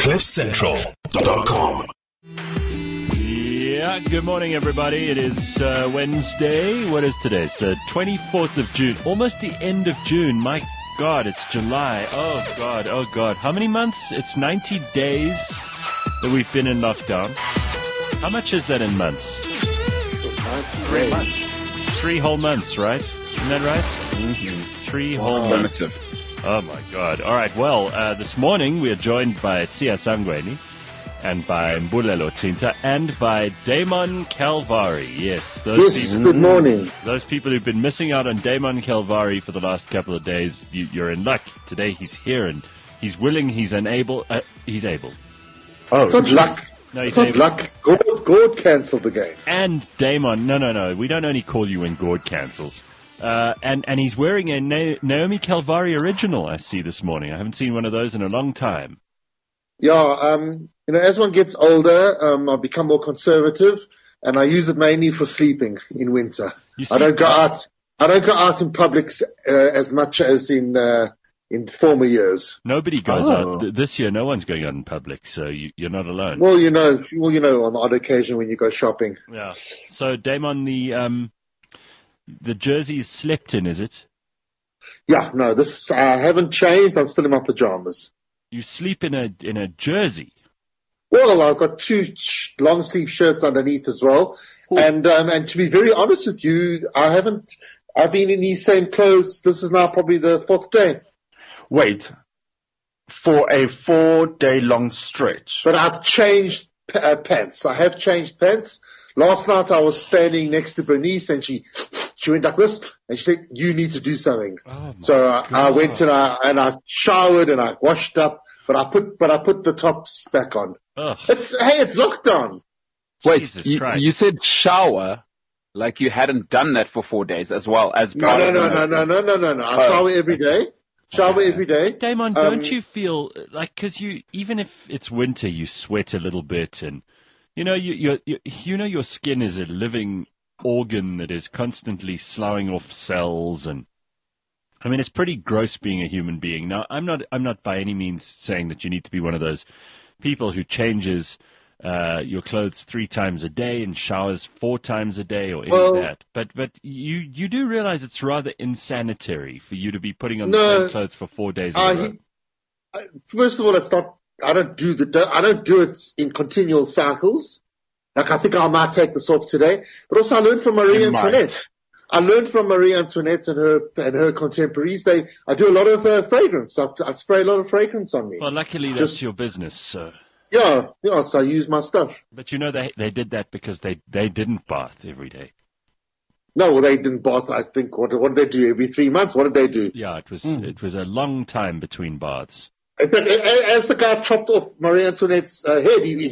CliffCentral.com. Yeah, good morning, everybody. It is Wednesday. What is today? It's the 24th of June. Almost the end of June. My God, it's July. Oh, God. Oh, God. How many months? It's 90 days that we've been in lockdown. How much is that in months? 3 months. 3 whole months, right? Isn't that right? Mm-hmm. 3 whole months. Oh, my God. All right. Well, this morning we are joined by Sia Sangweni and by Mbulelo Tinta and by Damon Calvari. Yes. Yes, good morning. Those people who've been missing out on Damon Calvari for the last couple of days, you're in luck. Today he's here and he's willing, he's unable, he's able. Oh, it's not luck. No, it's not luck. God cancelled the game. And Damon, no. We don't only call you when God cancels. And he's wearing a Naomi Calvari original, I see this morning. I haven't seen one of those in a long time. Yeah, as one gets older, I become more conservative, and I use it mainly for sleeping in winter. I don't go out. I don't go out in public as much as in former years. Nobody goes out this year. No one's going out in public, so you're not alone. Well, on the odd occasion when you go shopping. Yeah. So, Damon, the jersey is slept in, is it? Yeah. No, this I haven't changed. I'm still in my pajamas. You sleep in a jersey? Well, I've got 2 long sleeve shirts underneath as well. Cool. And to be very honest with you, I've been in these same clothes. This is now probably the 4th day. Wait, for a 4-day long stretch. But I've changed pants. I have changed pants. Last night I was standing next to Bernice and she went like this and she said, "You need to do something." So I went and I showered and I washed up, but I put the tops back on. Ugh. It's lockdown. Wait, you said shower like you hadn't done that for 4 days as well as No. I shower every day. Every day. Damon, don't you feel like, because even if it's winter, you sweat a little bit, and your skin is a living organ that is constantly sloughing off cells, and I mean it's pretty gross being a human being. Now, I'm not by any means saying that you need to be one of those people who changes your clothes 3 times a day and showers 4 times a day or any of that. But you do realize it's rather insanitary for you to be putting on the same clothes for 4 days in a row. First of all, it's not. I don't do it in continual cycles. Like, I think I might take this off today. But also I learned from Marie Antoinette. I learned from Marie Antoinette and her contemporaries. I do a lot of fragrance. I spray a lot of fragrance on me. Well, luckily that's your business, so. Yeah, so I use my stuff. But they did that because they didn't bath every day. No, well, they didn't bath. I think, what did they do every 3 months? What did they do? Yeah, it was a long time between baths. In fact, as the guy chopped off Marie Antoinette's head, he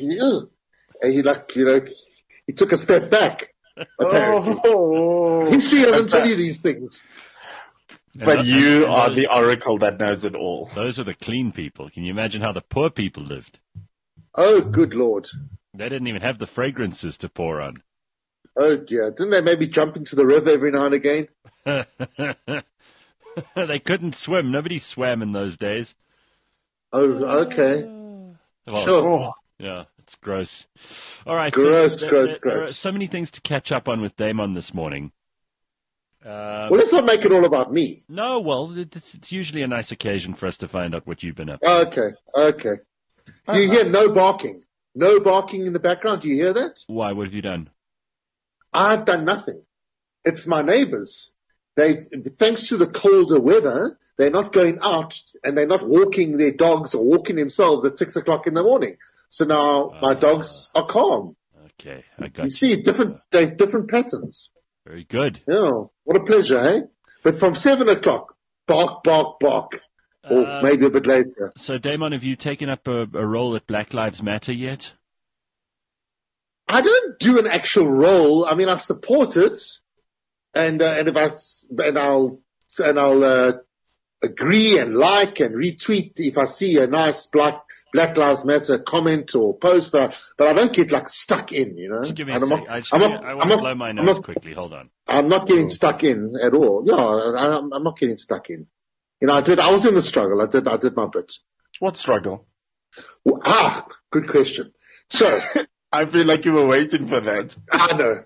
took a step back. Apparently, history doesn't tell you these things. But you are the oracle that knows it all. Those were the clean people. Can you imagine how the poor people lived? Oh, good Lord. They didn't even have the fragrances to pour on. Oh, dear. Didn't they maybe jump into the river every now and again? They couldn't swim. Nobody swam in those days. Oh, okay. Well, sure. Yeah, it's gross. All right. Gross. There are so many things to catch up on with Damon this morning. Well, let's not make it all about me. No, well, it's usually a nice occasion for us to find out what you've been up to. Okay. Do you hear no barking? No barking in the background. Do you hear that? Why? What have you done? I've done nothing. It's my neighbors. Thanks to the colder weather, they're not going out and they're not walking their dogs or walking themselves at 6 o'clock in the morning. So now my dogs are calm. Okay, I got you. You see, different patterns. Very good. Yeah, what a pleasure, eh? But from 7 o'clock, bark, bark, bark. Or maybe a bit later. So, Damon, have you taken up a role at Black Lives Matter yet? I don't do an actual role. I mean, I support it, and I'll agree and like and retweet if I see a nice Black Lives Matter comment or post, but I don't get like stuck in, you know. Give me a second. I want to blow my nose quickly. Hold on. I'm not getting stuck in at all. Yeah, I'm not getting stuck in. You know, I was in the struggle. I did my bit. What struggle? Good question. So I feel like you were waiting for that. I know.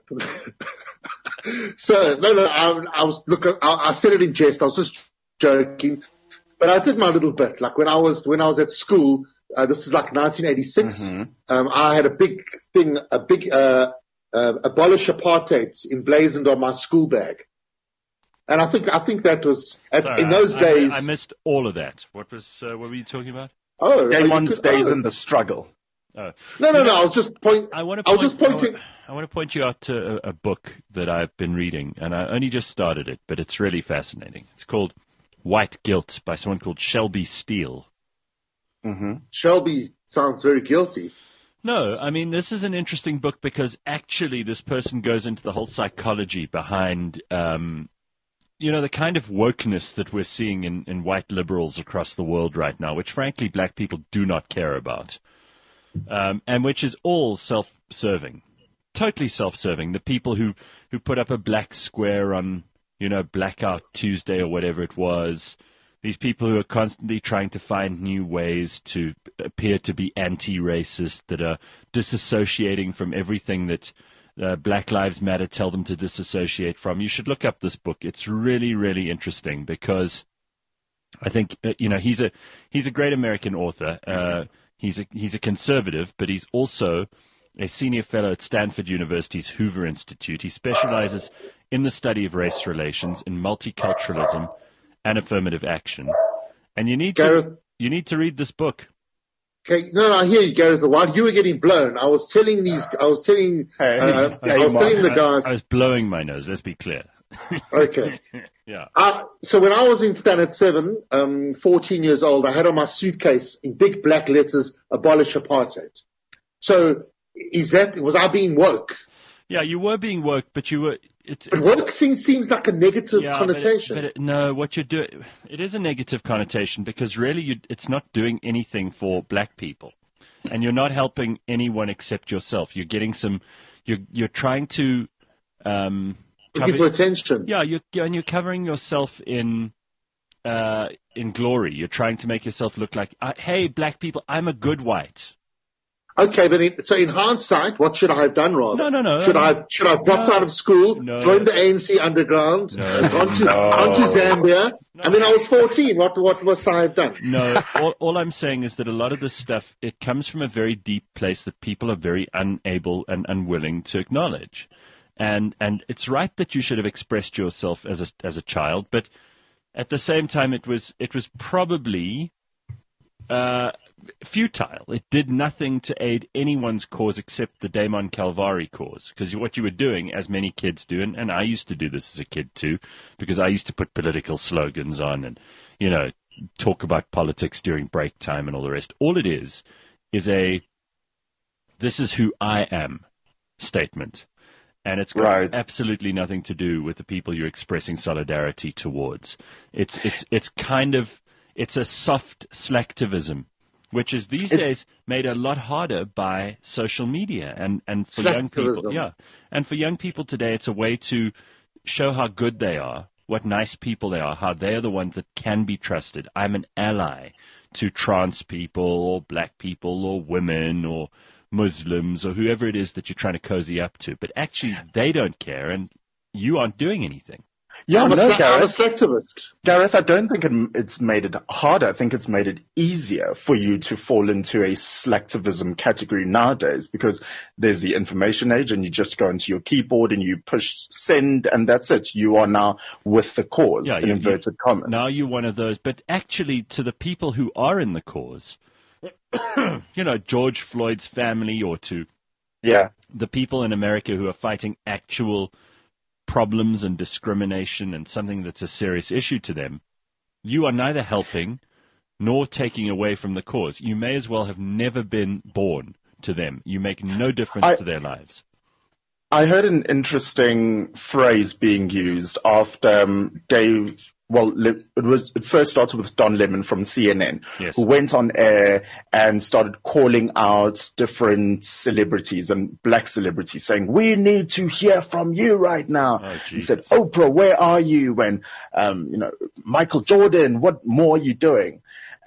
So no, I said it in jest. I was just joking, but I did my little bit. Like when I was at school, this is like 1986. I had a big thing, abolish apartheid emblazoned on my school bag. And I think that was in those days. I missed all of that. What were you talking about? Oh, Damon's days in the struggle. Oh. No. I was just pointing. I want to point you out to a book that I've been reading, and I only just started it, but it's really fascinating. It's called White Guilt by someone called Shelby Steele. Mm-hmm. Shelby sounds very guilty. No, I mean, this is an interesting book because actually this person goes into the whole psychology behind, the kind of wokeness that we're seeing in white liberals across the world right now, which frankly black people do not care about. And which is all self-serving, totally self-serving. The people who put up a black square on, Blackout Tuesday or whatever it was, these people who are constantly trying to find new ways to appear to be anti-racist, that are disassociating from everything that Black Lives Matter tell them to disassociate from. You should look up this book. It's really, really interesting because I think, he's a great American author. He's a conservative, but he's also a senior fellow at Stanford University's Hoover Institute. He specializes in the study of race relations, in multiculturalism, and affirmative action. And you need to read this book. Okay, no, I hear you, Gareth. But while you were getting blown, I was telling the guys. I was blowing my nose. Let's be clear. Okay. Yeah. So when I was in Standard 7, 14 years old, I had on my suitcase in big black letters, abolish apartheid. So was I being woke? Yeah, you were being woke, but you were... But woke seems like a negative connotation. No, what you're doing... It is a negative connotation because really it's not doing anything for black people. And you're not helping anyone except yourself. You're getting some... You're trying to... looking for attention. Yeah, you're covering yourself in glory. You're trying to make yourself look like, hey, black people, I'm a good white. Okay, then. So in hindsight, what should I have done? Rather, no. Should I have dropped out of school, joined the ANC underground, gone to Zambia? No. I mean, I was 14. What must I have done? No, all I'm saying is that a lot of this stuff, it comes from a very deep place that people are very unable and unwilling to acknowledge. And it's right that you should have expressed yourself as a child, but at the same time, it was probably futile. It did nothing to aid anyone's cause except the Damon Calvari cause. Because what you were doing, as many kids do, and I used to do this as a kid too, because I used to put political slogans on and, talk about politics during break time and all the rest. All it is a "this is who I am" statement. And it's got absolutely nothing to do with the people you're expressing solidarity towards. It's a soft slacktivism, which is these days made a lot harder by social media and for young people. Yeah. And for young people today, it's a way to show how good they are, what nice people they are, how they are the ones that can be trusted. I'm an ally to trans people or black people or women or Muslims or whoever it is that you're trying to cozy up to. But actually, they don't care, and you aren't doing anything. Yeah, I'm a selectivist. Gareth, I don't think it's made it harder. I think it's made it easier for you to fall into a selectivism category nowadays because there's the information age and you just go into your keyboard and you push send and that's it. You are now with the cause, in inverted commas. Now you're one of those. But actually, to the people who are in the cause, George Floyd's family or to the people in America who are fighting actual problems and discrimination and something that's a serious issue to them, you are neither helping nor taking away from the cause. You may as well have never been born to them. You make no difference to their lives. I heard an interesting phrase being used after Dave. Well, it first started with Don Lemon from CNN, who went on air and started calling out different celebrities and black celebrities saying, we need to hear from you right now. He said, Oprah, where are you? And, Michael Jordan, what more are you doing?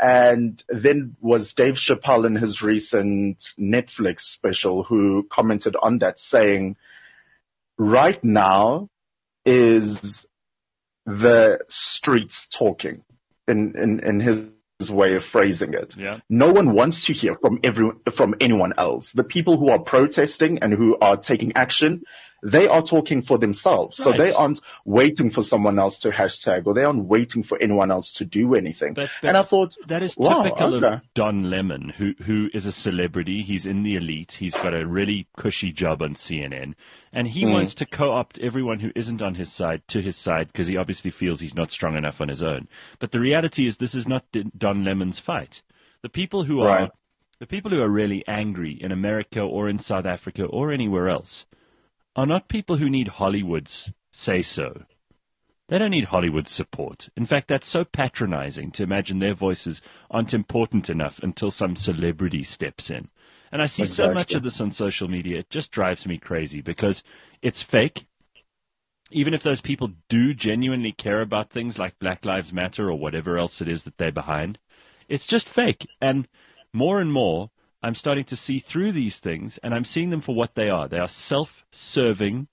And then was Dave Chappelle in his recent Netflix special who commented on that, saying, right now is the streets talking, in his way of phrasing it. Yeah. No one wants to hear from anyone else. The people who are protesting and who are taking action, they are talking for themselves. Right. So they aren't waiting for someone else to hashtag, or they aren't waiting for anyone else to do anything. And I thought, that is typical of Don Lemon, who is a celebrity. He's in the elite. He's got a really cushy job on CNN. And he wants to co-opt everyone who isn't on his side to his side, because he obviously feels he's not strong enough on his own. But the reality is, this is not Don Lemon's fight. The people who are really angry in America or in South Africa or anywhere else are not people who need Hollywood's say-so. They don't need Hollywood's support. In fact, that's so patronizing to imagine their voices aren't important enough until some celebrity steps in. And I see so much of this on social media, it just drives me crazy because it's fake. Even if those people do genuinely care about things like Black Lives Matter or whatever else it is that they're behind, it's just fake. And more, I'm starting to see through these things, and I'm seeing them for what they are. They are self-serving,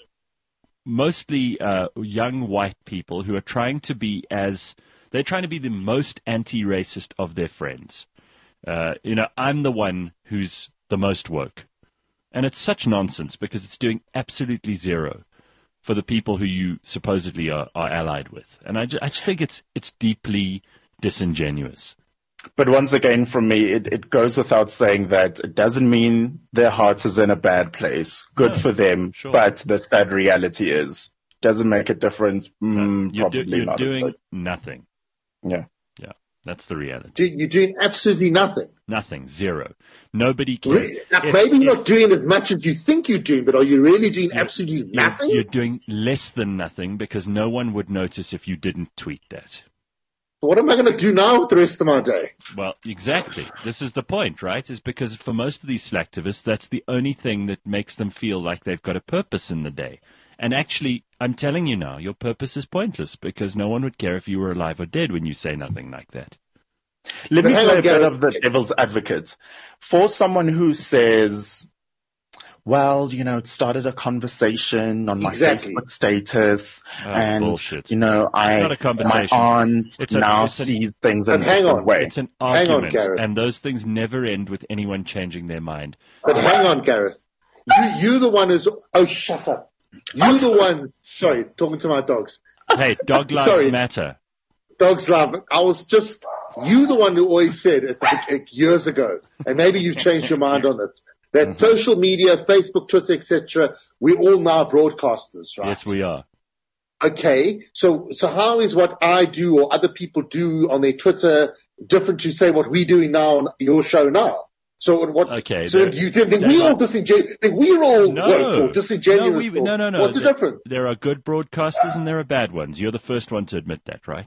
mostly young white people who are trying to be the most anti-racist of their friends. I'm the one who's the most woke. And it's such nonsense because it's doing absolutely zero for the people who you supposedly are allied with. And I just think it's deeply disingenuous. But once again, from me, it goes without saying that it doesn't mean their heart is in a bad place. Good for them. Sure. But the sad reality is, doesn't make a difference. You're doing nothing. Yeah. Yeah. That's the reality. You're doing absolutely nothing. Nothing. Zero. Nobody cares. Maybe not doing as much as you think you're doing, but are you really doing absolutely nothing? You're doing less than nothing because no one would notice if you didn't tweet that. What am I going to do now with the rest of my day? Well, exactly. This is the point, right? Is because for most of these slacktivists, that's the only thing that makes them feel like they've got a purpose in the day. And actually, I'm telling you now, your purpose is pointless because no one would care if you were alive or dead when you say nothing like that. Let me play a bit of the devil's advocate. For someone who says, well, it started a conversation on my Facebook status, and bullshit. My aunt sees things in a different way. It's an argument, and those things never end with anyone changing their mind. But hang on, Gareth. You the one who's... Oh, shut up. You the one... Sorry, talking to my dogs. Hey, dog lives matter. Dogs love... I was just... You the one who always said years ago, and maybe you've changed your mind on this, that social media, Facebook, Twitter, etc., we're all now broadcasters, right? Yes, we are. Okay, so how is what I do or other people do on their Twitter different to say what we're doing now on your show now? So what? Okay. So you think we're all disingenuous? Think we're all woke or disingenuous? No. What's the difference? There are good broadcasters and there are bad ones. You're the first one to admit that, right?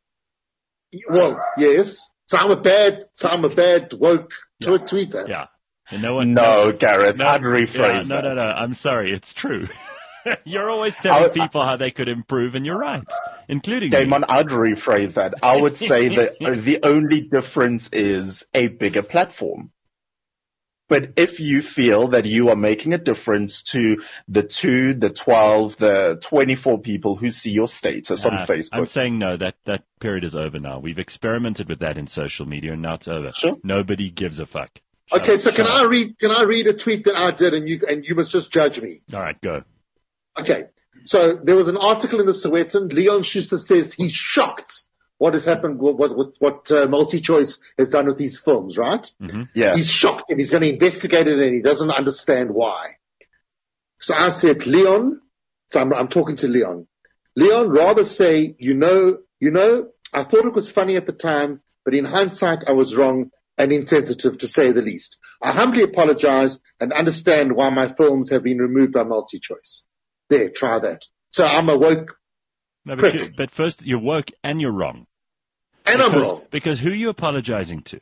Well, yes. So I'm a bad woke tweeter. Yeah. Gareth, I'd rephrase that. No, I'm sorry, it's true. You're always telling people how they could improve, and you're right, including Damon, I'd rephrase that. I would say that the only difference is a bigger platform. But if you feel that you are making a difference to the 2, the 12, the 24 people who see your status on Facebook. I'm saying no, that period is over now. We've experimented with that in social media, and now it's over. Sure. Nobody gives a fuck. Okay, so can I read a tweet that I did, and you must just judge me? All right, go. Okay, so there was an article in the Sowetan. Leon Schuster says he's shocked what has happened, what MultiChoice has done with these films, right? Mm-hmm. Yeah, he's shocked and he's going to investigate it, and he doesn't understand why. So I said, Leon. So I'm talking to Leon. Leon, rather say, you know, I thought it was funny at the time, but in hindsight, I was wrong and insensitive, to say the least. I humbly apologize and understand why my films have been removed by MultiChoice. There, try that. So I'm a woke prick. But first, you're woke and you're wrong. I'm wrong. Because who are you apologizing to?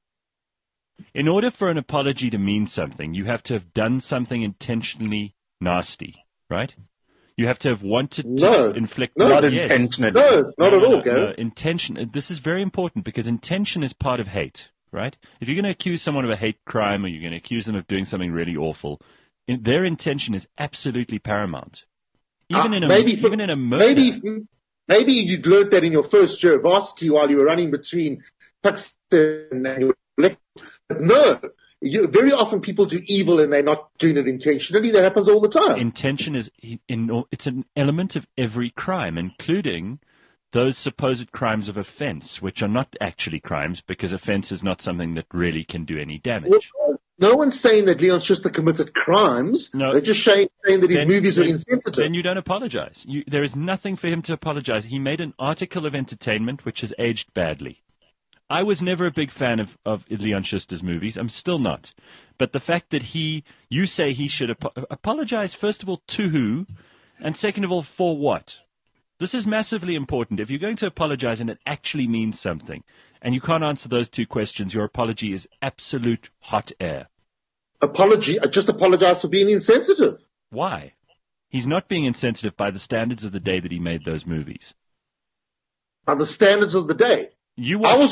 In order for an apology to mean something, you have to have done something intentionally nasty, right? You have to have wanted to inflict. Not intentionally. No, not at all, Gary. Intention. This is very important because intention is part of hate, right? If you're going to accuse someone of a hate crime or you're going to accuse them of doing something really awful, their intention is absolutely paramount. Even in a murder. Maybe you learned that in your first year of varsity while you were running between Pakistan and your but no. Very often people do evil and they're not doing it intentionally. That happens all the time. Intention it's an element of every crime, including those supposed crimes of offense, which are not actually crimes because offense is not something that really can do any damage. Well, no one's saying that Leon Schuster committed crimes. No, they're just saying that his movies are insensitive. Then you don't apologize. There is nothing for him to apologize. He made an article of entertainment which has aged badly. I was never a big fan of Leon Schuster's movies. I'm still not. But the fact that you say he should apologize, first of all, to who? And second of all, for what? This is massively important. If you're going to apologize and it actually means something, and you can't answer those two questions, your apology is absolute hot air. Just apologize for being insensitive. Why? He's not being insensitive by the standards of the day that he made those movies. By the standards of the day? You used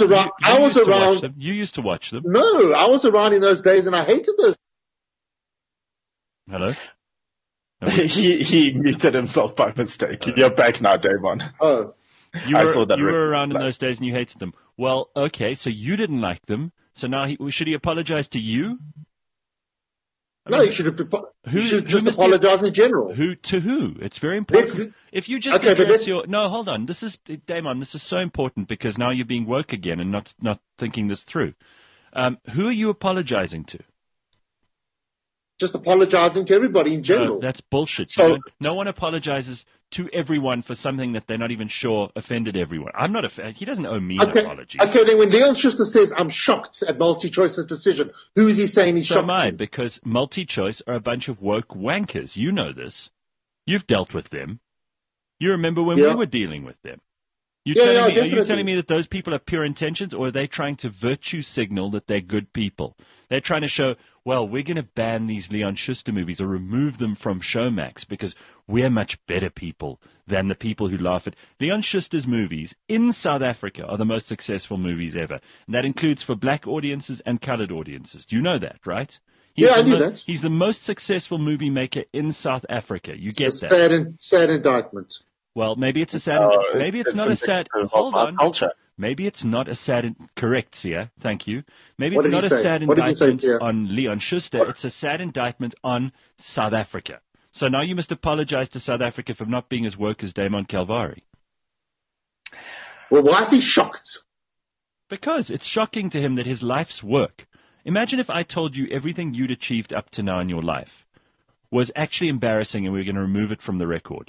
to watch them. No, I was around in those days and I hated those. Hello? He muted himself by mistake. You're back now, Damon. Oh. You were around in those days and you hated them. Well, okay, so you didn't like them. So now should he apologize to you? He should just apologize in general. To who? It's very important. If you just address no, hold on. Damon, this is so important because now you're being woke again and not thinking this through. Who are you apologizing to? Just apologizing to everybody in general. No, that's bullshit. No one apologizes to everyone for something that they're not even sure offended everyone. I'm not he doesn't owe me an apology. Okay, then when Leon Schuster says, I'm shocked at MultiChoice's decision, who is he saying he's shocked am I, because MultiChoice are a bunch of woke wankers. You know this. You've dealt with them. You remember when we were dealing with them. Are you telling me that those people have pure intentions, or are they trying to virtue signal that they're good people? They're trying to show, well, we're going to ban these Leon Schuster movies or remove them from Showmax because we're much better people than the people who laugh at Leon Schuster's movies in South Africa are the most successful movies ever. And that includes for black audiences and colored audiences. Do you know that, right? I knew that. He's the most successful movie maker in South Africa. You get that. Sad indictment. Well, maybe it's a sad. Maybe it's not a sad. Hold on. Culture. Maybe it's not a sad. Correct, Sia. Thank you. Maybe it's not a sad indictment on Leon Schuster. It's a sad indictment on South Africa. So now you must apologize to South Africa for not being as woke as Damon Calvari. Well, why is he shocked? Because it's shocking to him that his life's work. Imagine if I told you everything you'd achieved up to now in your life was actually embarrassing and we were going to remove it from the record.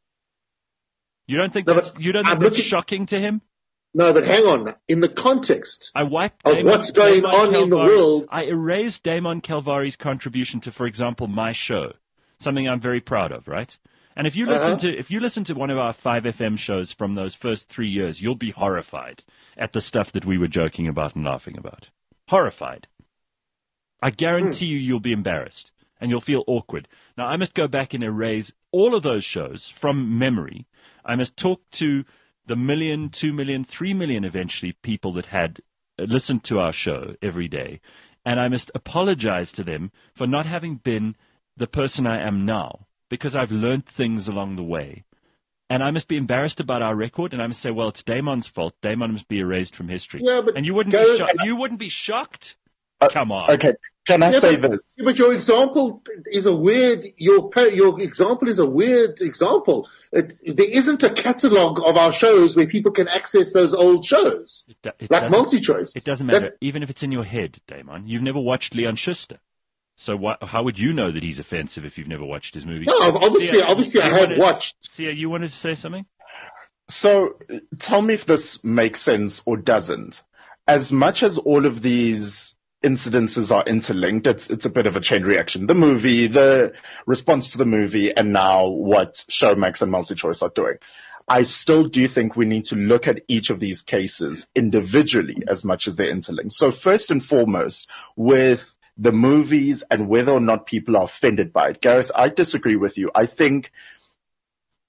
You don't think that's shocking to him? No, but hang on. In the context of what's going on in the world, I erased Damon Calvari's contribution to, for example, my show, something I'm very proud of, right? And if you listen to one of our 5FM shows from those first 3 years, you'll be horrified at the stuff that we were joking about and laughing about. Horrified. I guarantee you'll be embarrassed and you'll feel awkward. Now, I must go back and erase all of those shows from memory. I must talk to the 1 million, 2 million, 3 million eventually people that had listened to our show every day. And I must apologize to them for not having been the person I am now because I've learned things along the way. And I must be embarrassed about our record, and I must say, well, it's Damon's fault. Damon must be erased from history. Yeah, but and you wouldn't be shocked? Come on. Okay. Can I say this? But your example is a weird. Your example is a weird example. There isn't a catalogue of our shows where people can access those old shows, like MultiChoice. It doesn't matter, even if it's in your head, Damon. You've never watched Leon Schuster, so how would you know that he's offensive if you've never watched his movies? No, obviously, I have watched. Sia, you wanted to say something? So, tell me if this makes sense or doesn't. As much as all of these incidences are interlinked, it's a bit of a chain reaction. The movie, the response to the movie, and now what Showmax and MultiChoice are doing. I still do think we need to look at each of these cases individually as much as they're interlinked. So first and foremost, with the movies and whether or not people are offended by it. Gareth, I disagree with you. I think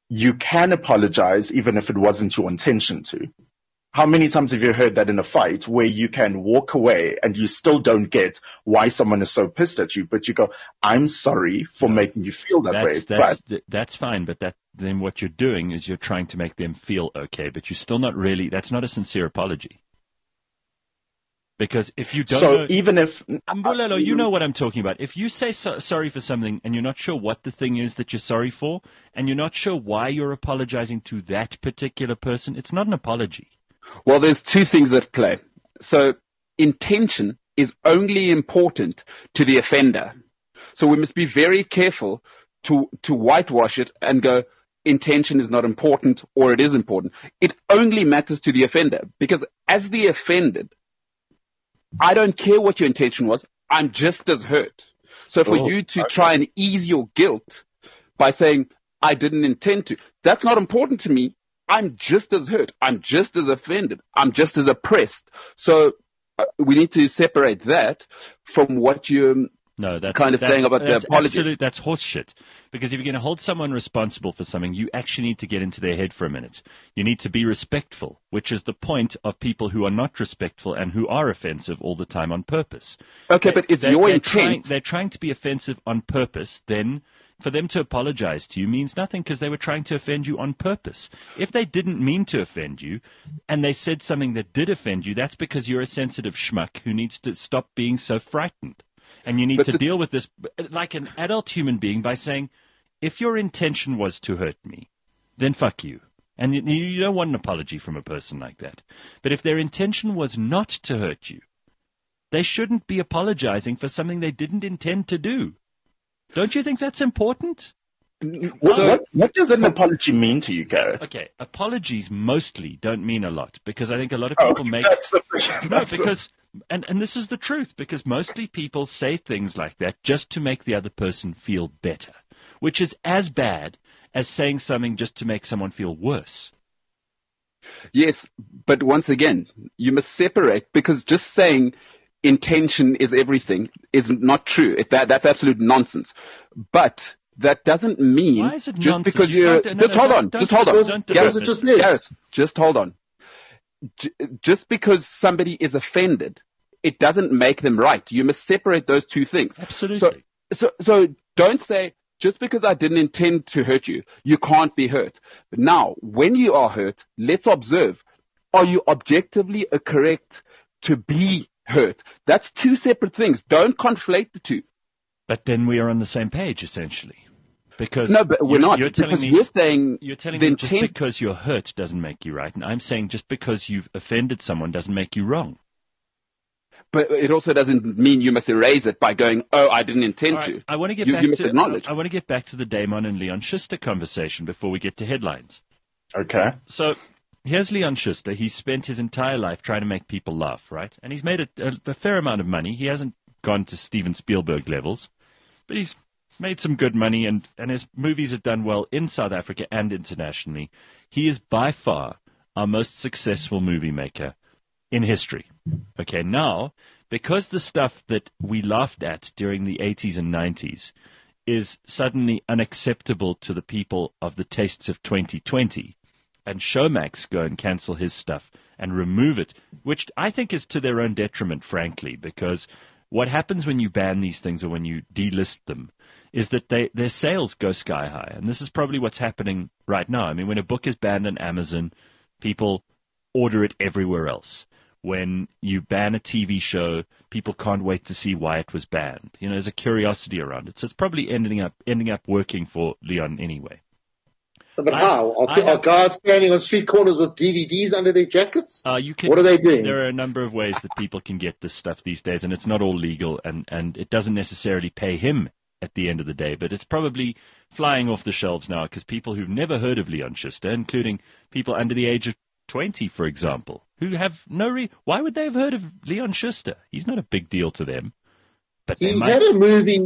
you can apologize even if it wasn't your intention to. How many times have you heard that in a fight where you can walk away and you still don't get why someone is so pissed at you, but you go, I'm sorry for making you feel that way. That's fine, but then what you're doing is you're trying to make them feel okay, but you're still not really, that's not a sincere apology. Because if you don't even if... Mbulelo, you know what I'm talking about. If you say sorry for something and you're not sure what the thing is that you're sorry for, and you're not sure why you're apologizing to that particular person, it's not an apology. Well, there's two things at play. So intention is only important to the offender. So we must be very careful to whitewash it and go, intention is not important or it is important. It only matters to the offender, because as the offended, I don't care what your intention was. I'm just as hurt. So for you to try and ease your guilt by saying, I didn't intend to, that's not important to me. I'm just as hurt. I'm just as offended. I'm just as oppressed. So we need to separate that from what you're saying about the apology. That's horse shit. Because if you're going to hold someone responsible for something, you actually need to get into their head for a minute. You need to be respectful, which is the point of people who are not respectful and who are offensive all the time on purpose. Okay, but it's your intent. They're trying to be offensive on purpose, then for them to apologize to you means nothing because they were trying to offend you on purpose. If they didn't mean to offend you and they said something that did offend you, that's because you're a sensitive schmuck who needs to stop being so frightened. And you need to deal with this like an adult human being by saying, if your intention was to hurt me, then fuck you. And you don't want an apology from a person like that. But if their intention was not to hurt you, they shouldn't be apologizing for something they didn't intend to do. Don't you think that's important? What does an apology mean to you, Gareth? Okay, apologies mostly don't mean a lot because I think a lot of people and this is the truth, because mostly people say things like that just to make the other person feel better, which is as bad as saying something just to make someone feel worse. Yes, but once again, you must separate, because just saying intention is everything is not true. That's absolute nonsense. But that doesn't mean why is it just nonsense? Because hold on. Gareth, just hold on. Just because somebody is offended, it doesn't make them right. You must separate those two things. Absolutely. So don't say, just because I didn't intend to hurt you, you can't be hurt. But now, when you are hurt, let's observe. Are you objectively correct to be hurt? That's two separate things. Don't conflate the two. But then we are on the same page, essentially. Because no, but we're not. You're telling me just intent... because you're hurt doesn't make you right. And I'm saying just because you've offended someone doesn't make you wrong. But it also doesn't mean you must erase it by going, oh, I didn't intend to. I want to get back to the Damon and Leon Schuster conversation before we get to headlines. Okay. So here's Leon Schuster. He's spent his entire life trying to make people laugh, right? And he's made a fair amount of money. He hasn't gone to Steven Spielberg levels, but he's made some good money, and his movies have done well in South Africa and internationally. He is by far our most successful movie maker in history. Okay, now, because the stuff that we laughed at during the 80s and 90s is suddenly unacceptable to the people of the tastes of 2020, and Showmax go and cancel his stuff and remove it, which I think is to their own detriment, frankly, because what happens when you ban these things or when you delist them is that their sales go sky high. And this is probably what's happening right now. I mean, when a book is banned on Amazon, people order it everywhere else. When you ban a TV show, people can't wait to see why it was banned. You know, there's a curiosity around it. So it's probably ending up working for Leon anyway. But how? Are guys standing on street corners with DVDs under their jackets? What are they doing? There are a number of ways that people can get this stuff these days, and it's not all legal, and it doesn't necessarily pay him at the end of the day, but it's probably flying off the shelves now because people who've never heard of Leon Schuster, including people under the age of 20, for example, who have why would they have heard of Leon Schuster? He's not a big deal to them. But he had a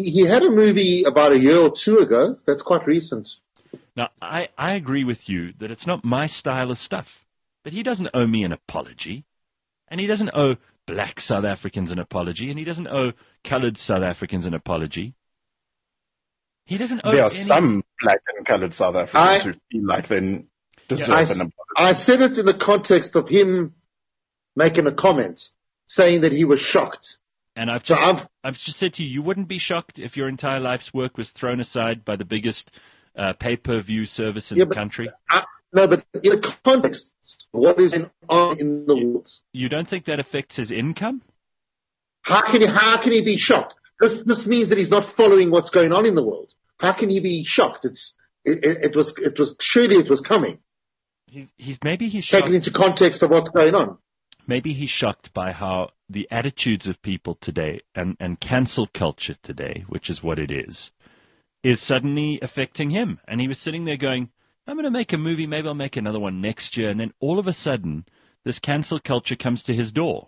movie about a year or two ago. That's quite recent. Now, I agree with you that it's not my style of stuff, but he doesn't owe me an apology, and he doesn't owe black South Africans an apology, and he doesn't owe colored South Africans an apology. He doesn't owe There are some black and colored South Africans who feel like they deserve an apology. I said it in the context of him making a comment saying that he was shocked. And I've just said to you, you wouldn't be shocked if your entire life's work was thrown aside by the biggest pay-per-view service in the country. No, but in the context, what is on in the world? You don't think that affects his income? How can he be shocked? This means that he's not following what's going on in the world. How can he be shocked? It was coming. Maybe he's taken shocked. Into context of what's going on. Maybe he's shocked by how the attitudes of people today and cancel culture today, which is what it is suddenly affecting him. And he was sitting there going, I'm going to make a movie, maybe I'll make another one next year. And then all of a sudden, this cancel culture comes to his door.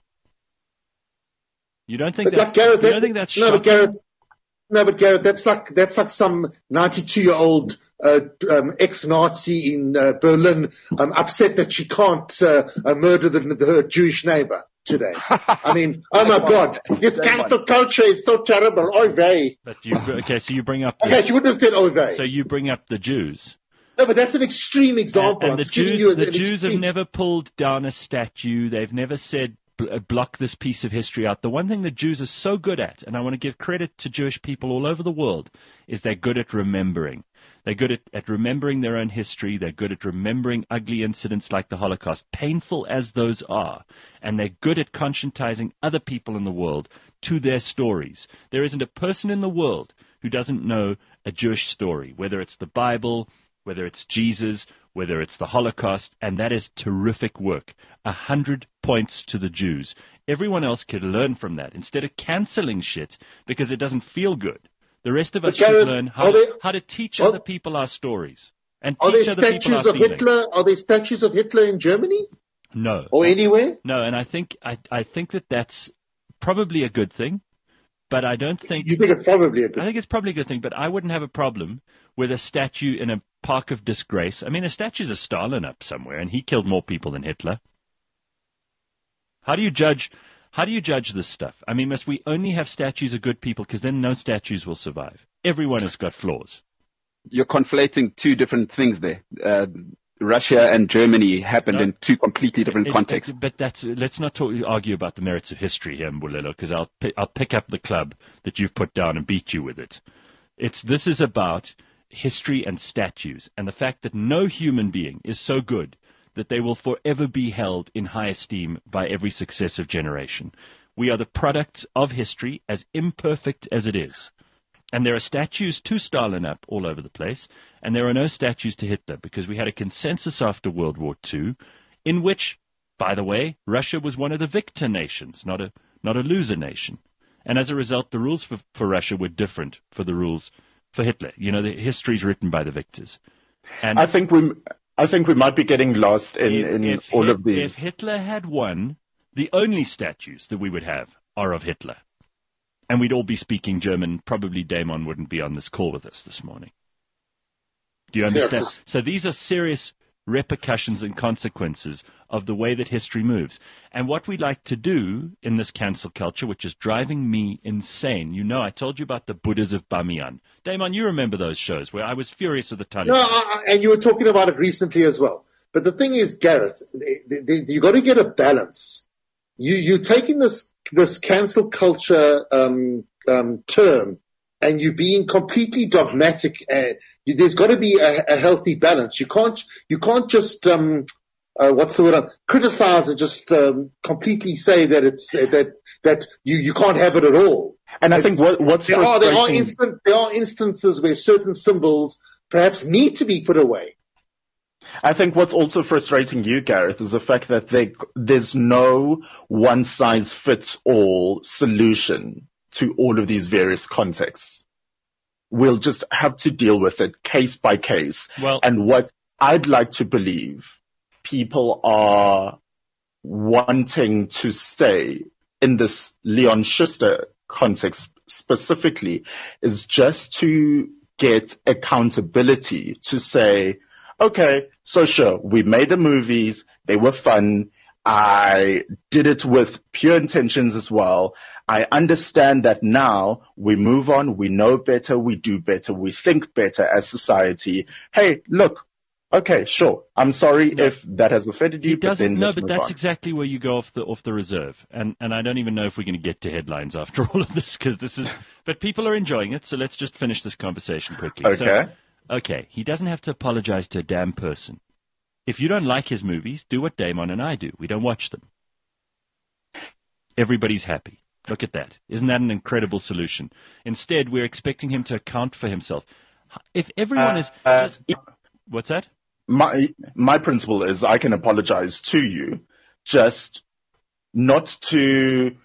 You don't think that's shocking? But Garrett, that's like some 92-year-old ex-Nazi in Berlin upset that she can't murder her Jewish neighbor today. I mean, oh my God, this cancel culture is so terrible. Oy vey. But so you bring up. Okay, she wouldn't have said oy vey. So you bring up the Jews. No, but that's an extreme example. And the Jews have never pulled down a statue. They've never said, block this piece of history out. The one thing the Jews are so good at, and I want to give credit to Jewish people all over the world, is they're good at remembering. They're good at remembering their own history. They're good at remembering ugly incidents like the Holocaust, painful as those are. And they're good at conscientizing other people in the world to their stories. There isn't a person in the world who doesn't know a Jewish story, whether it's the Bible, whether it's Jesus, whether it's the Holocaust, and that is terrific work. 100 points to the Jews. Everyone else could learn from that instead of canceling shit because it doesn't feel good. The rest of us should learn how to teach other people our stories and teach other people our feelings. Are there statues of Hitler in Germany? No. Or anywhere? No, and I think that that's probably a good thing, but I don't think... You think it's probably a good thing? I think it's probably a good thing, but I wouldn't have a problem with a statue in a park of disgrace. I mean, a statue's of Stalin up somewhere, and he killed more people than Hitler. How do you judge this stuff? I mean, must we only have statues of good people because then no statues will survive? Everyone has got flaws. You're conflating two different things there. Russia and Germany happened in two completely different contexts. But let's not argue about the merits of history here, Mbulelo, because I'll pick up the club that you've put down and beat you with it. This is about history and statues and the fact that no human being is so good that they will forever be held in high esteem by every successive generation. We are the products of history, as imperfect as it is. And there are statues to Stalin up all over the place, and there are no statues to Hitler, because we had a consensus after World War II, in which, by the way, Russia was one of the victor nations, not a loser nation. And as a result, the rules for Russia were different for the rules for Hitler. You know, the history is written by the victors. And I think we might be getting lost in all of the... If Hitler had won, the only statues that we would have are of Hitler. And we'd all be speaking German. Probably Damon wouldn't be on this call with us this morning. Do you understand? Yeah, so these are serious repercussions and consequences of the way that history moves. And what we like to do in this cancel culture, which is driving me insane. You know, I told you about the Buddhas of Bamiyan. Damon, you remember those shows where I was furious with the Taliban. No, and you were talking about it recently as well. But the thing is, Gareth, you got to get a balance. You're taking this cancel culture term, and you're being completely dogmatic. There's got to be a healthy balance. You can't just what's the word? Criticize and just completely say that it's that you can't have it at all. And I think what's there are instances where certain symbols perhaps need to be put away. I think what's also frustrating you, Gareth, is the fact that there's no one-size-fits-all solution to all of these various contexts. We'll just have to deal with it case by case. Well, and what I'd like to believe people are wanting to say in this Leon Schuster context specifically is just to get accountability to say, okay, so sure, we made the movies. They were fun. I did it with pure intentions as well. I understand that now we move on, we know better, we do better, we think better as society. Hey, look, okay, sure. I'm sorry if that has offended you, but then let's move that's on. exactly where you go off the reserve. And I don't even know if we're going to get to headlines after all of this, because but people are enjoying it. So let's just finish this conversation quickly. Okay. Okay. He doesn't have to apologize to a damn person. If you don't like his movies, do what Damon and I do. We don't watch them. Everybody's happy. Look at that. Isn't that an incredible solution? Instead, we're expecting him to account for himself. If everyone is... what's that? My principle is I can apologize to you, just not to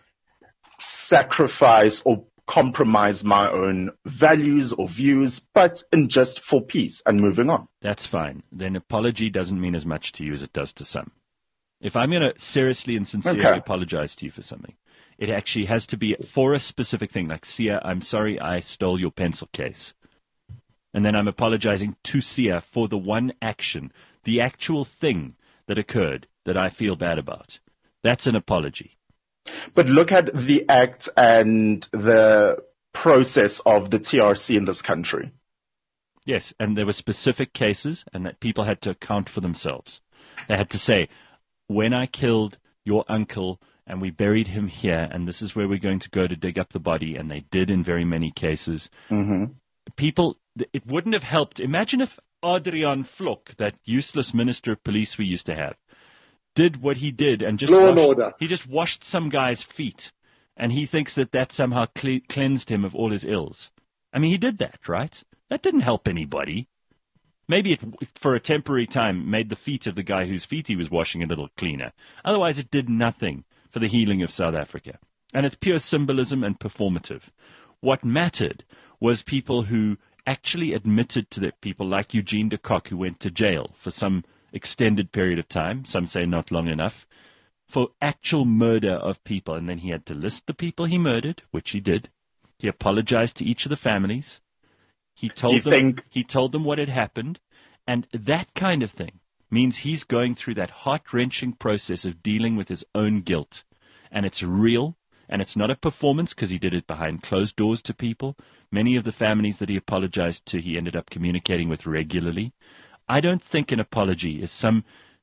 sacrifice or compromise my own values or views, but in just for peace and moving on. That's fine. Then apology doesn't mean as much to you as it does to some. If I'm going to seriously and sincerely apologize to you for something, it actually has to be for a specific thing. Like, Sia, I'm sorry I stole your pencil case. And then I'm apologizing to Sia for the one action, the actual thing that occurred that I feel bad about. That's an apology. But look at the act and the process of the TRC in this country. Yes, and there were specific cases, and that people had to account for themselves. They had to say, when I killed your uncle and we buried him here, and this is where we're going to go to dig up the body, and they did in very many cases. Mm-hmm. People, it wouldn't have helped. Imagine if Adrian Vlok, that useless minister of police we used to have, did what he did and just washed some guy's feet, and he thinks that somehow cleansed him of all his ills. I mean, he did that, right? That didn't help anybody. Maybe it, for a temporary time, made the feet of the guy whose feet he was washing a little cleaner. Otherwise, it did nothing for the healing of South Africa. And it's pure symbolism and performative. What mattered was people who actually admitted to that, people like Eugene de Kock, who went to jail for some extended period of time, some say not long enough, for actual murder of people. And then he had to list the people he murdered, which he did. He apologized to each of the families. He told them what had happened, and that kind of thing means he's going through that heart-wrenching process of dealing with his own guilt. And it's real, and it's not a performance because he did it behind closed doors to people. Many of the families that he apologized to, he ended up communicating with regularly. I don't think an apology is some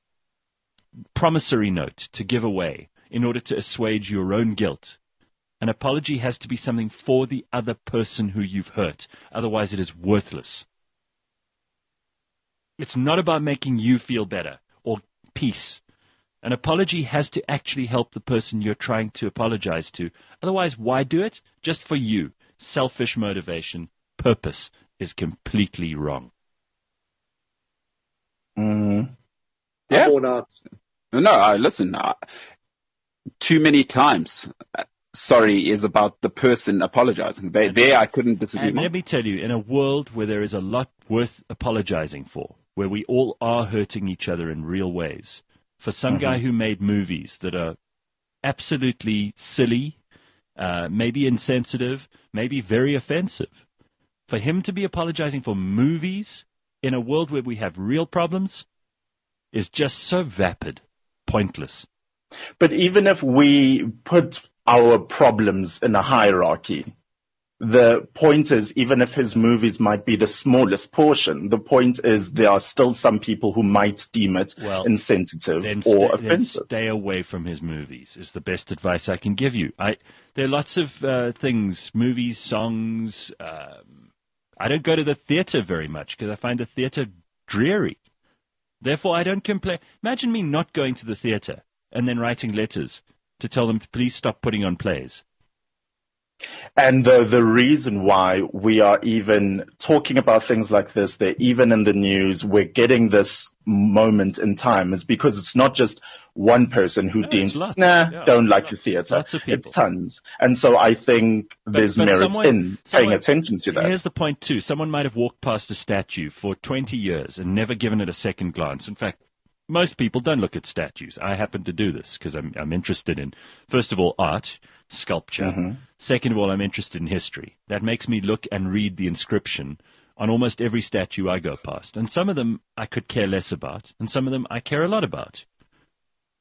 promissory note to give away in order to assuage your own guilt. An apology has to be something for the other person who you've hurt. Otherwise, it is worthless. It's not about making you feel better or peace. An apology has to actually help the person you're trying to apologize to. Otherwise, why do it? Just for you. Selfish motivation. Purpose is completely wrong. Yeah. No, listen. Too many times... sorry is about the person apologizing. There I couldn't disagree more. Let me tell you, in a world where there is a lot worth apologizing for, where we all are hurting each other in real ways, for some guy who made movies that are absolutely silly, maybe insensitive, maybe very offensive, for him to be apologizing for movies in a world where we have real problems is just so vapid, pointless. But even if we put our problems in a hierarchy, the point is, even if his movies might be the smallest portion, the point is there are still some people who might deem it insensitive or offensive. Then stay away from his movies is the best advice I can give you. There are lots of things, movies, songs. I don't go to the theater very much because I find the theater dreary. Therefore, I don't complain. Imagine me not going to the theater and then writing letters to tell them to please stop putting on plays. And the reason why we are even talking about things like this, they're even in the news, we're getting this moment in time, is because it's not just one person who deems, don't like the theater. It's tons. And so I think there's merit in paying attention to that. Here's the point, too. Someone might have walked past a statue for 20 years and never given it a second glance. In fact, most people don't look at statues. I happen to do this because I'm interested in, first of all, art, sculpture. Second of all, I'm interested in history. That makes me look and read the inscription on almost every statue I go past. And some of them I could care less about, and some of them I care a lot about.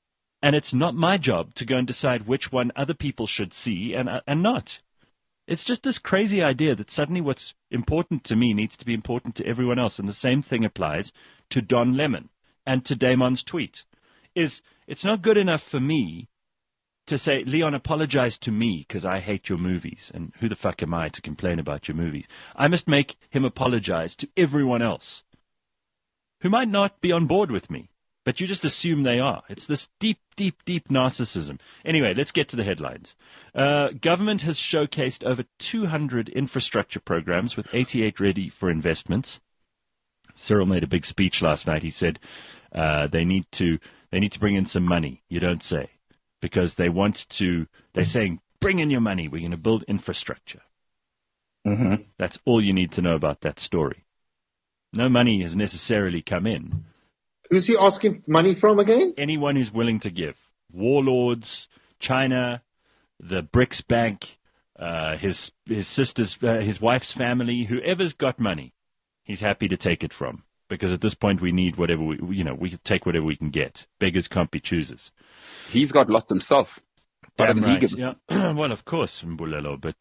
And it's not my job to go and decide which one other people should see and not. It's just this crazy idea that suddenly what's important to me needs to be important to everyone else. And the same thing applies to Don Lemon and to Damon's tweet. It's not good enough for me to say, Leon, apologize to me because I hate your movies. And who the fuck am I to complain about your movies? I must make him apologize to everyone else who might not be on board with me. But you just assume they are. It's this deep, deep, deep narcissism. Anyway, let's get to the headlines. Government has showcased over 200 infrastructure programs with 88 ready for investments. Cyril made a big speech last night. He said they need to bring in some money. You don't say. Because they're saying, bring in your money. We're going to build infrastructure. Mm-hmm. That's all you need to know about that story. No money has necessarily come in. Who's he asking money from again? Anyone who's willing to give. Warlords, China, the BRICS Bank, his sister's, his wife's family, whoever's got money, he's happy to take it from. Because at this point we need whatever we can take whatever we can get. Beggars can't be choosers. He's got lots himself. Damn right. Yeah. Well, of course, Mbulelo, but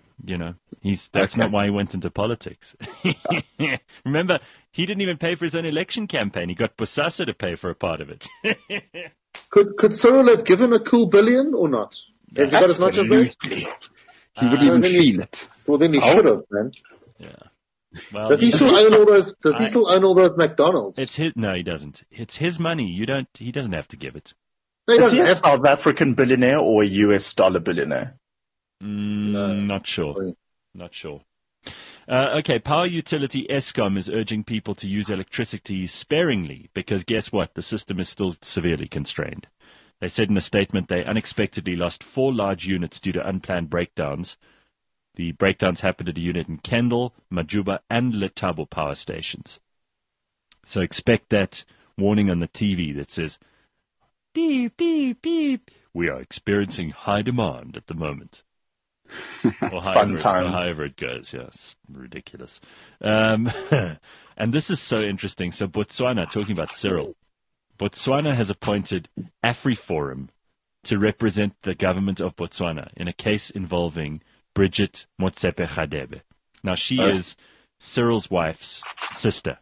that's not why he went into politics. Remember, he didn't even pay for his own election campaign. He got Bosasa to pay for a part of it. Could Cyril have given a cool billion or not? Has he got as much of it? He wouldn't even feel it. Well, then he should have, man. Yeah. Well, does he still own all those? Does he still own all those McDonald's? It's his. No, he doesn't. It's his money. He doesn't have to give it. No, is he a South African billionaire or a US dollar billionaire? No. Not sure. Not sure. Okay, power utility Eskom is urging people to use electricity sparingly because guess what? The system is still severely constrained. They said in a statement they unexpectedly lost 4 large units due to unplanned breakdowns. The breakdowns happened at a unit in Kendal, Majuba, and Letabo power stations. So expect that warning on the TV that says, beep, beep, beep. We are experiencing high demand at the moment. Or Fun times. However it goes. Yeah, it's ridiculous. And this is so interesting. So Botswana, talking about Cyril, Botswana has appointed AfriForum to represent the government of Botswana in a case involving Bridget Motsepe-Radebe. Now, she is Cyril's wife's sister.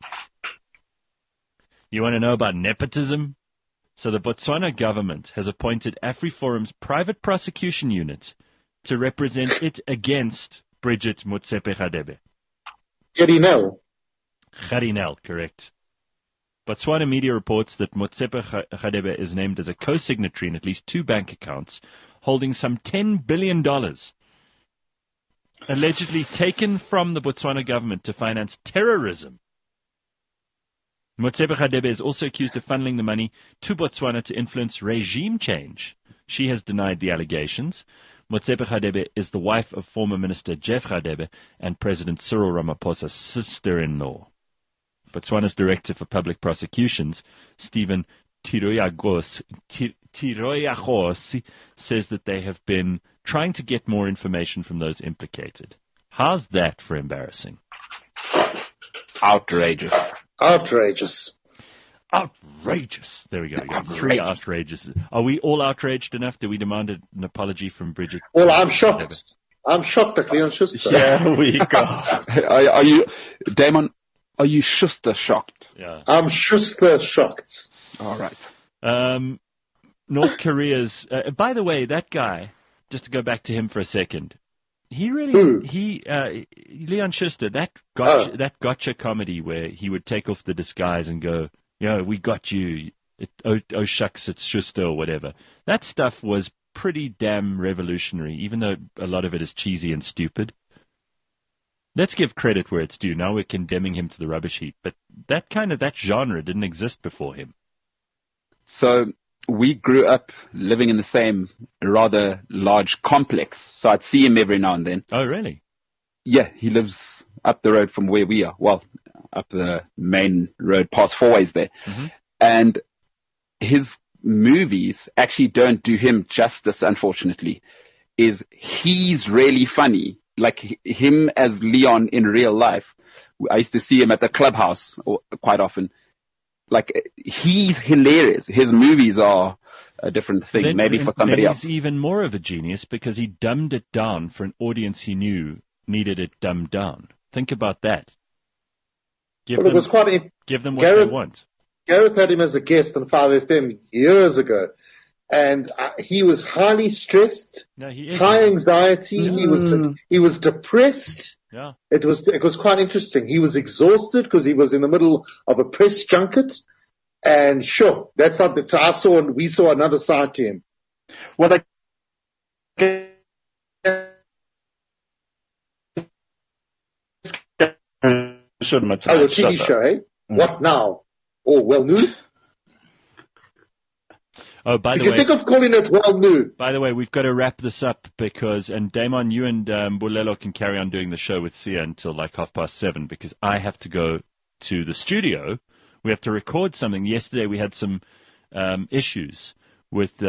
You want to know about nepotism? So the Botswana government has appointed AfriForum's private prosecution unit to represent it against Bridget Motsepe-Radebe. Garinel, correct. Botswana media reports that Motsepe-Radebe is named as a co-signatory in at least 2 bank accounts, holding some $10 billion, allegedly taken from the Botswana government to finance terrorism. Motsepe-Radebe is also accused of funneling the money to Botswana to influence regime change. She has denied the allegations. Motsepe-Radebe is the wife of former Minister Jeff Radebe and President Cyril Ramaphosa's sister-in-law. Botswana's Director for Public Prosecutions, Stephen Tiroyagosi, says that they have been trying to get more information from those implicated. How's that for embarrassing? Outrageous. Outrageous. Outrageous. There we go. We got 3 outrageous. Are we all outraged enough? Do we demand an apology from Bridget? Well, I'm shocked. I'm shocked that Leon Schuster. Yeah, we go. Are you, Damon? Are you Schuster shocked? Yeah. I'm Schuster shocked. All right. North Korea's. By the way, that guy. Just to go back to him for a second. He really, Leon Schuster, that gotcha comedy where he would take off the disguise and go, we got you. Oh shucks, it's Schuster or whatever. That stuff was pretty damn revolutionary, even though a lot of it is cheesy and stupid. Let's give credit where it's due. Now we're condemning him to the rubbish heap, but that genre didn't exist before him. So we grew up living in the same rather large complex, so I'd see him every now and then. Oh, really? Yeah, he lives up the road from where we are. Well, up the main road past Fourways there. Mm-hmm. And his movies actually don't do him justice, unfortunately. He's really funny. Like him as Leon in real life. I used to see him at the clubhouse quite often. like, he's hilarious. His movies are a different thing, then, maybe for somebody else. He's even more of a genius because he dumbed it down for an audience he knew needed it dumbed down. Think about that. Give them what they want. Gareth had him as a guest on 5FM years ago, and he was highly stressed, high anxiety. He was depressed. Yeah, it was quite interesting. He was exhausted because he was in the middle of a press junket, and sure, that's not that. We saw another side to him. Well, your TV show, eh? What now? Oh, well, new. Oh, by the way, you think of calling it well new. By the way, we've got to wrap this up and Damon, you and Bulelo can carry on doing the show with Sia until like 7:30 because I have to go to the studio. We have to record something. Yesterday we had some issues with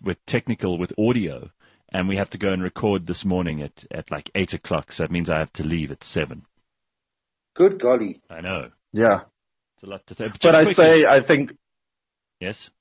audio, and we have to go and record this morning at like 8:00. So that means I have to leave at 7. Good golly! I know. Yeah, it's a lot to say. But I think yes.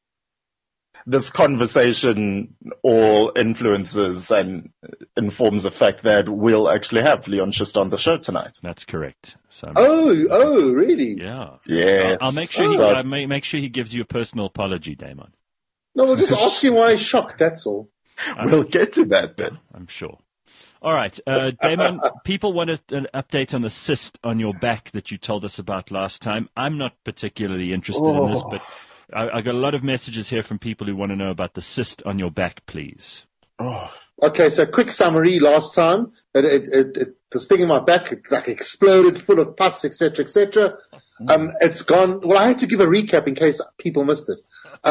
This conversation all influences and informs the fact that we'll actually have Leon Schuster on the show tonight. That's correct. So really? Yeah. Yes. I'll make sure make sure he gives you a personal apology, Damon. No, we'll just ask him why he's shocked. That's all. We'll get to that bit. I'm sure. All right, Damon, people wanted an update on the cyst on your back that you told us about last time. I'm not particularly interested in this, but I got a lot of messages here from people who want to know about the cyst on your back, please. Okay, so quick summary. Last time, the sting in my back exploded, full of pus, etc., etc. It's gone. Well, I had to give a recap in case people missed it.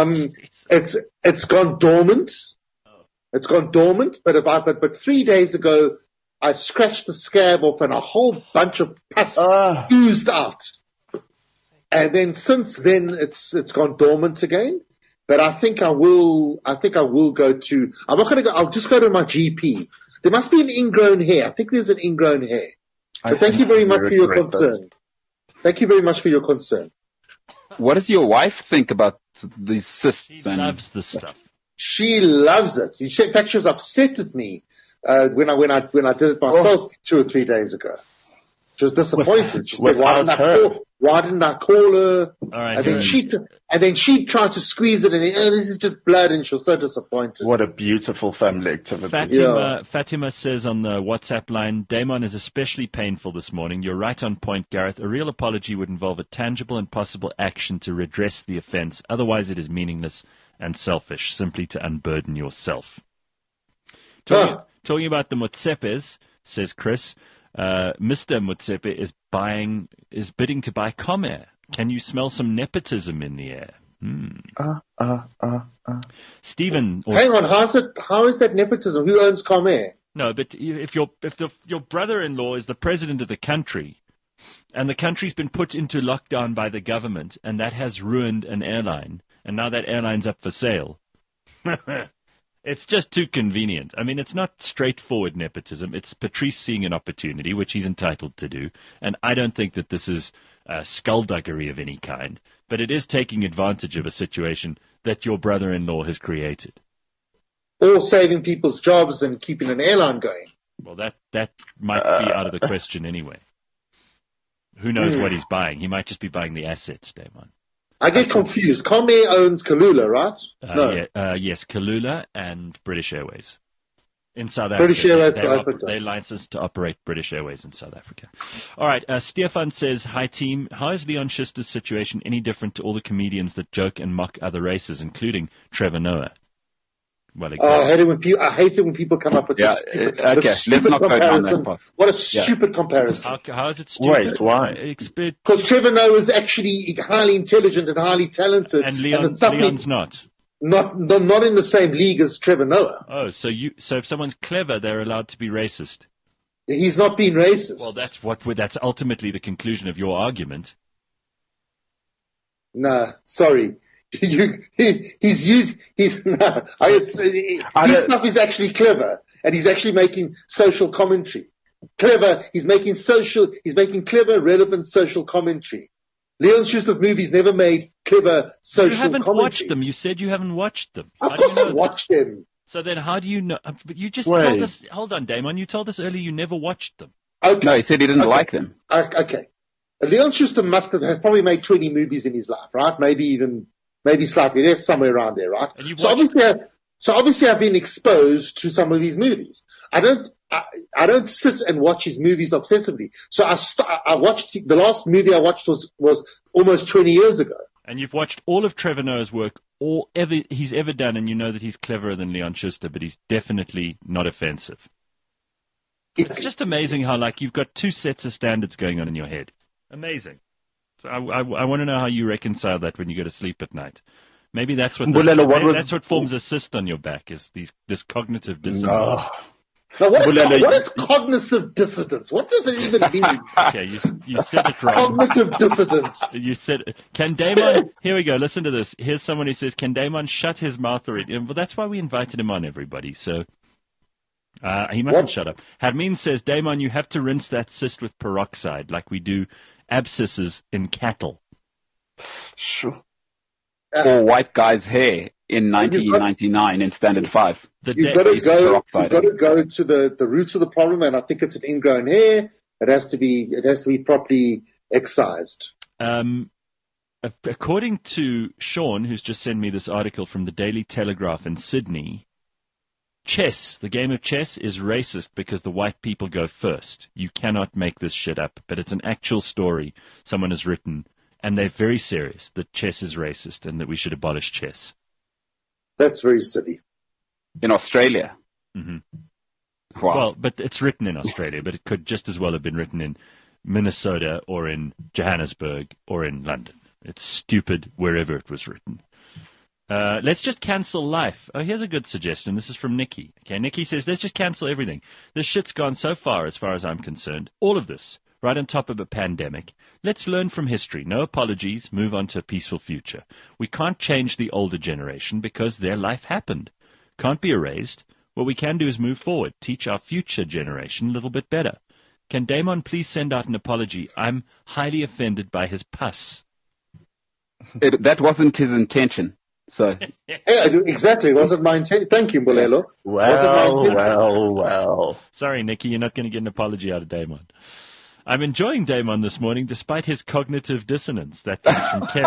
It's gone dormant. It's gone dormant, but 3 days ago, I scratched the scab off and a whole bunch of pus oozed out. And then since then, it's gone dormant again. But I think I will go to. I'm not going to go. I'll just go to my GP. There must be an ingrown hair. I think there's an ingrown hair. But thank you very much for your concern. Thank you very much for your concern. What does your wife think about these cysts? She loves this stuff. She loves it. In fact, she was upset with me when I did it myself 2 or 3 days ago. She was disappointed. She said, why didn't I call her? All right, and then she tried to squeeze it, and this is just blood, and she was so disappointed. What a beautiful family activity. Fatima says on the WhatsApp line, Damon is especially painful this morning. You're right on point, Gareth. A real apology would involve a tangible and possible action to redress the offence. Otherwise, it is meaningless and selfish, simply to unburden yourself. Talking about the Motsepes, says Chris, Mr. Motsepe is bidding to buy Comair. Can you smell some nepotism in the air? Stephen. Hang on, how is that nepotism? Who owns Comair? No, but if your brother-in-law is the president of the country, and the country's been put into lockdown by the government, and that has ruined an airline, and now that airline's up for sale. It's just too convenient. I mean, it's not straightforward nepotism. It's Patrice seeing an opportunity, which he's entitled to do. And I don't think that this is skullduggery of any kind, but it is taking advantage of a situation that your brother-in-law has created. Or saving people's jobs and keeping an airline going. Well, that might be out of the question anyway. Who knows what he's buying? He might just be buying the assets, Damon. I get confused. Comair owns Kalula, right? No. Yes, Kalula and British Airways. In South Africa. British Airways South Africa. They're licensed to operate British Airways in South Africa. All right, Stefan says, hi team. How is Leon Schuster's situation any different to all the comedians that joke and mock other races, including Trevor Noah? Well, exactly. I hate it when people come up with this stupid comparison. What a stupid comparison. How is it stupid? Wait, why? Because Trevor Noah is actually highly intelligent and highly talented. And Leon's not. Not in the same league as Trevor Noah. Oh, so if someone's clever, they're allowed to be racist. He's not being racist. Well, that's ultimately the conclusion of your argument. Nah, sorry. His stuff is actually clever, and he's actually making social commentary. He's making clever, relevant social commentary. Leon Schuster's movies never made clever social You haven't commentary. watched them. You said you haven't watched them. Of course I've watched them. So then how do you know? But you just told us, hold on, Damon, you told us earlier you never watched them. Okay. No, he said he didn't like them. Okay. Leon Schuster has probably made 20 movies in his life, right? Maybe slightly less, somewhere around there, right? So obviously I've been exposed to some of his movies. I don't sit and watch his movies obsessively. So I watched, the last movie I watched was almost 20 years ago. And you've watched all of Trevor Noah's work, he's ever done, and you know that he's cleverer than Leon Schuster, but he's definitely not offensive. It's just amazing how, like, you've got two sets of standards going on in your head. Amazing. So I want to know how you reconcile that when you go to sleep at night. Maybe that's what that's what forms a cyst on your back, is this cognitive dissonance. Now, what is cognitive dissonance? What does it even mean? Okay, you said it wrong. Cognitive dissonance. You said, can Damon, here we go, listen to this. Here's someone who says, can Damon shut his mouth already? Well, that's why we invited him on, everybody, so he mustn't shut up. Harmin says, Damon, you have to rinse that cyst with peroxide, like we do abscesses in cattle. Sure. Or white guy's hair in 1999 in Standard 5. You've got to go to the roots of the problem, and I think it's an ingrown hair. It has to be properly excised. According to Sean, who's just sent me this article from the Daily Telegraph in Sydney, chess, the game of chess, is racist because the white people go first. You cannot make this shit up, but it's an actual story someone has written. And they're very serious that chess is racist and that we should abolish chess. That's very silly. In Australia? Mm-hmm. Wow. Well, but it's written in Australia, but it could just as well have been written in Minnesota or in Johannesburg or in London. It's stupid wherever it was written. Let's just cancel life. Oh, here's a good suggestion. This is from Nikki. Okay, Nikki says, let's just cancel everything. This shit's gone so far as I'm concerned. All of this. Right on top of a pandemic. Let's learn from history. No apologies. Move on to a peaceful future. We can't change the older generation because their life happened. Can't be erased. What we can do is move forward. Teach our future generation a little bit better. Can Damon please send out an apology? I'm highly offended by his pus. That wasn't his intention. So yeah, exactly. It wasn't my intention. Thank you, Mbulelo. Well. Sorry, Nikki. You're not going to get an apology out of Damon. I'm enjoying Damon this morning, despite his cognitive dissonance. That comes from Kerry.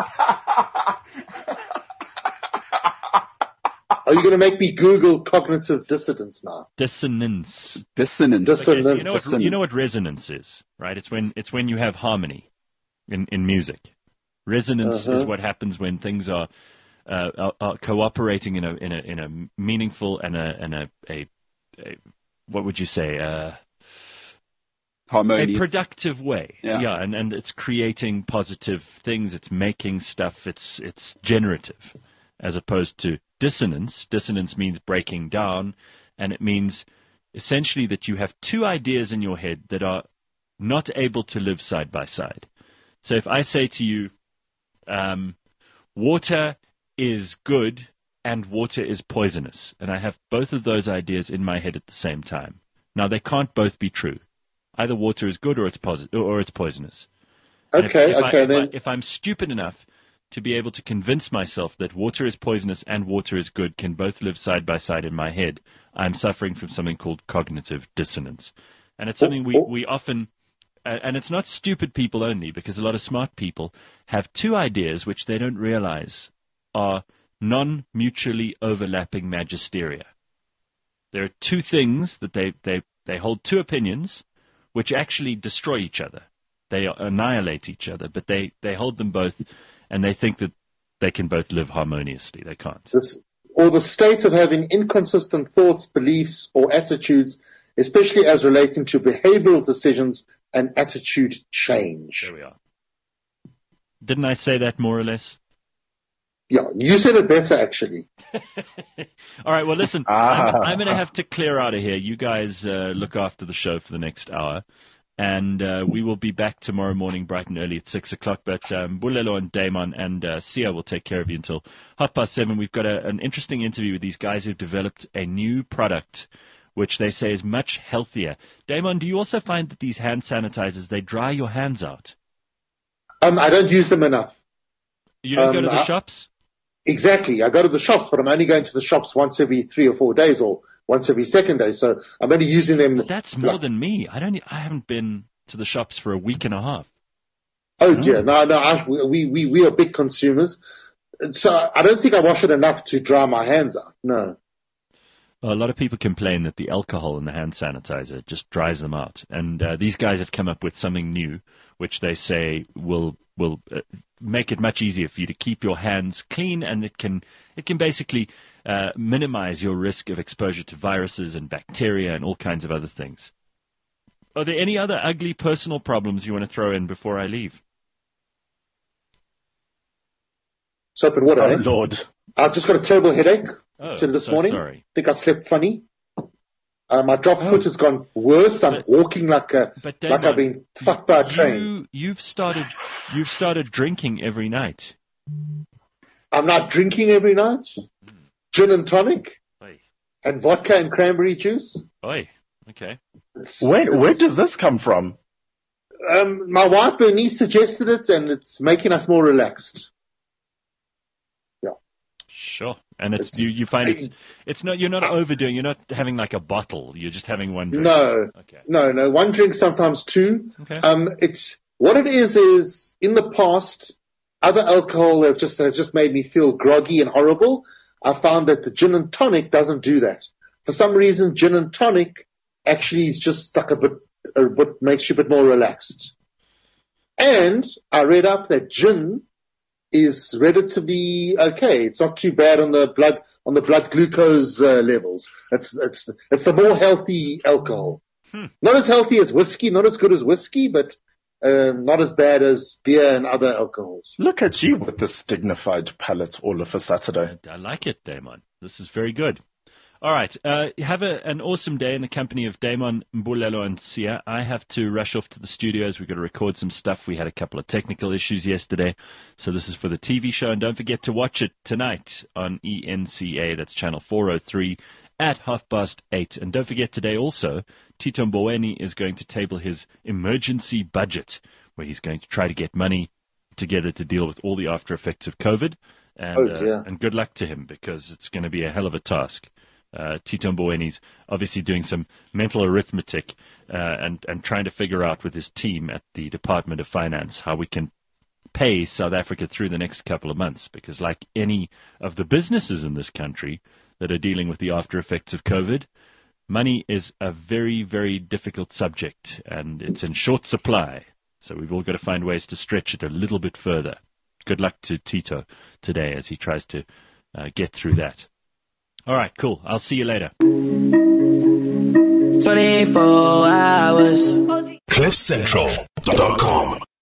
Are you going to make me Google cognitive dissonance now? Dissonance. Okay, so you know what resonance is, right? It's when you have harmony in music. Resonance is what happens when things are cooperating in a meaningful and a what would you say? Harmonious. A productive way. Yeah. And it's creating positive things, it's making stuff, it's generative, as opposed to dissonance. Dissonance means breaking down, and it means essentially that you have two ideas in your head that are not able to live side by side. So if I say to you, water is good and water is poisonous, and I have both of those ideas in my head at the same time. Now, they can't both be true. Either water is good or it's poisonous. If I'm stupid enough to be able to convince myself that water is poisonous and water is good can both live side by side in my head, I'm suffering from something called cognitive dissonance. And it's something we often, and it's not stupid people only, because a lot of smart people have two ideas which they don't realize are non-mutually overlapping magisteria. There are two things that they hold two opinions which actually destroy each other. They annihilate each other, but they hold them both, and they think that they can both live harmoniously. They can't. Or the state of having inconsistent thoughts, beliefs, or attitudes, especially as relating to behavioral decisions and attitude change. There we are. Didn't I say that more or less? Yeah, you said it better, actually. All right, well, listen, I'm going to have to clear out of here. You guys look after the show for the next hour, and we will be back tomorrow morning bright and early at 6 o'clock. But Mbulelo and Damon and Sia will take care of you until 7:30. We've got an interesting interview with these guys who've developed a new product which they say is much healthier. Damon, do you also find that these hand sanitizers, they dry your hands out? I don't use them enough. You don't go to the shops? Exactly. I go to the shops, but I'm only going to the shops once every 3 or 4 days or once every second day. So I'm only using them. But that's more than me. I haven't been to the shops for a week and a half. Oh dear. No. We are big consumers. So I don't think I wash it enough to dry my hands out. No. Well, a lot of people complain that the alcohol in the hand sanitizer just dries them out. And these guys have come up with something new, which they say will make it much easier for you to keep your hands clean, and it can basically minimize your risk of exposure to viruses and bacteria and all kinds of other things. Are there any other ugly personal problems you want to throw in before I leave? Soap and water, Oh, Lord. I've just got a terrible headache this morning. Sorry. I think I slept funny. My drop foot has gone worse. I'm walking like I've been fucked by a train. You've started drinking every night. I'm not drinking every night. Gin and tonic. Oy. And vodka and cranberry juice. Oi, okay. Where does this come from? My wife Bernice suggested it, and it's making us more relaxed. Sure, and you find it's not, you're not overdoing. You're not having like a bottle. You're just having one drink. No, okay. No. One drink, sometimes two. Okay. It's what it is in the past, other alcohol has just made me feel groggy and horrible. I found that the gin and tonic doesn't do that. For some reason, gin and tonic actually is just like a bit makes you a bit more relaxed. And I read up that gin is relatively okay. It's not too bad on the blood glucose levels. It's the more healthy alcohol. Not as healthy as whiskey, not as good as whiskey, but not as bad as beer and other alcohols. Look at you with this dignified palate all of a Saturday. I like it, Damon. This is very good. All right. Have an awesome day in the company of Damon, Mbulelo, and Sia. I have to rush off to the studios. We've got to record some stuff. We had a couple of technical issues yesterday. So this is for the TV show. And don't forget to watch it tonight on ENCA. That's channel 403 at 8:30. And don't forget today also, Tito Mboweni is going to table his emergency budget, where he's going to try to get money together to deal with all the after effects of COVID. And good luck to him, because it's going to be a hell of a task. Tito Mbowene's obviously doing some mental arithmetic and trying to figure out with his team at the Department of Finance how we can pay South Africa through the next couple of months, because like any of the businesses in this country that are dealing with the after effects of COVID, money is a very, very difficult subject, and it's in short supply. So we've all got to find ways to stretch it a little bit further. Good luck to Tito today as he tries to get through that. All right, cool. I'll see you later. 24 hours. CliffCentral.com